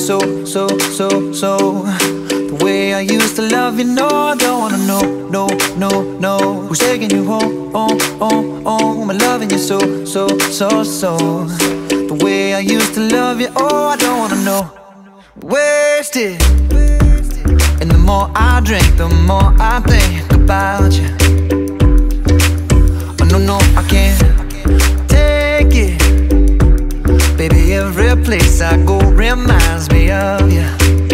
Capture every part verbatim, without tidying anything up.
so, so, so, so. The way I used to love you, no, I don't wanna know, no, no, no. Who's taking you home, home, home, home? I'm loving you so, so, so, so. The way I used to love you, oh, I don't wanna know. Wasted. And the more I drink, the more I think about you. Oh no, no, I can't take it. Baby, every place I go reminds me of you.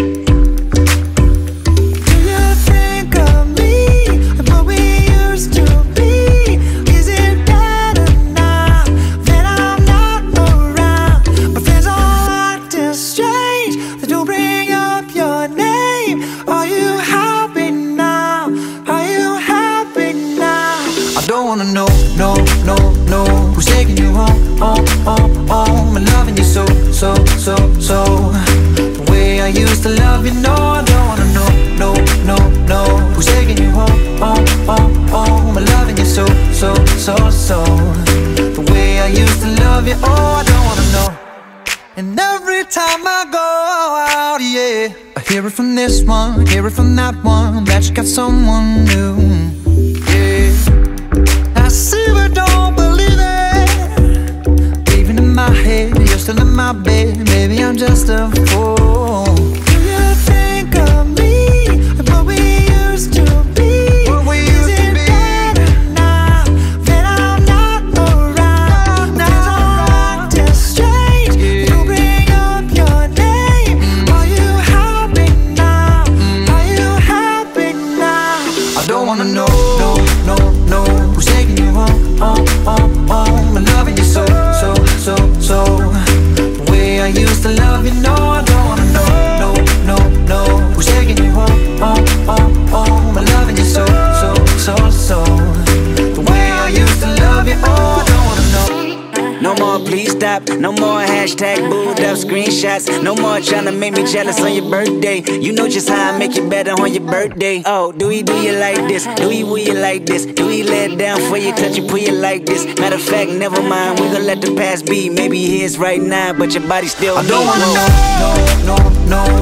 Do you think of me and what we used to be? Is it better now that I'm not around? My friends all acting strange, they don't bring up your name. Are you happy now? Are you happy now? I don't wanna know, no, no, no. Who's taking you home, home, home, home? I'm loving you so, so, so, so. The way I used to love you, no, I don't wanna know, no, no, no. Who's taking you home, home, home, home? I'm loving you so, so, so, so. The way I used to love you, oh, I don't wanna know. And every time I go out, yeah, I hear it from this one, hear it from that one, that you got someone new. Yeah, I see but don't believe it. Even in my head, you're still in my bed. Maybe I'm just a fool. Do you think of me and what we used to be? What we used Is it to be? Better now that I'm not around? My friends all acting strange, yeah. Don't bring up your name. Mm. Are you happy now? Mm. Are you happy now? I don't wanna know, no, no, no. Who's taking you home, home, home, home? I'm loving you so, so, so, so. The way I used to love you, no, I don't wanna know, no, no, no. Who's taking you home, home, home, home? I'm loving you so, so, so, so. The way I used to love you, oh, I don't wanna know. No more please stop, no more hashtag booed up screenshots. No more tryna make me jealous on your birthday. You know just how I make you better on your birthday. Oh, do we do you like this? Do we will you like this? Do we let down for you, touch you, pull you like this? Matter of fact, never mind, we gon' let the past be. Maybe he is right now, but your body still I don't wanna know, no, no, no.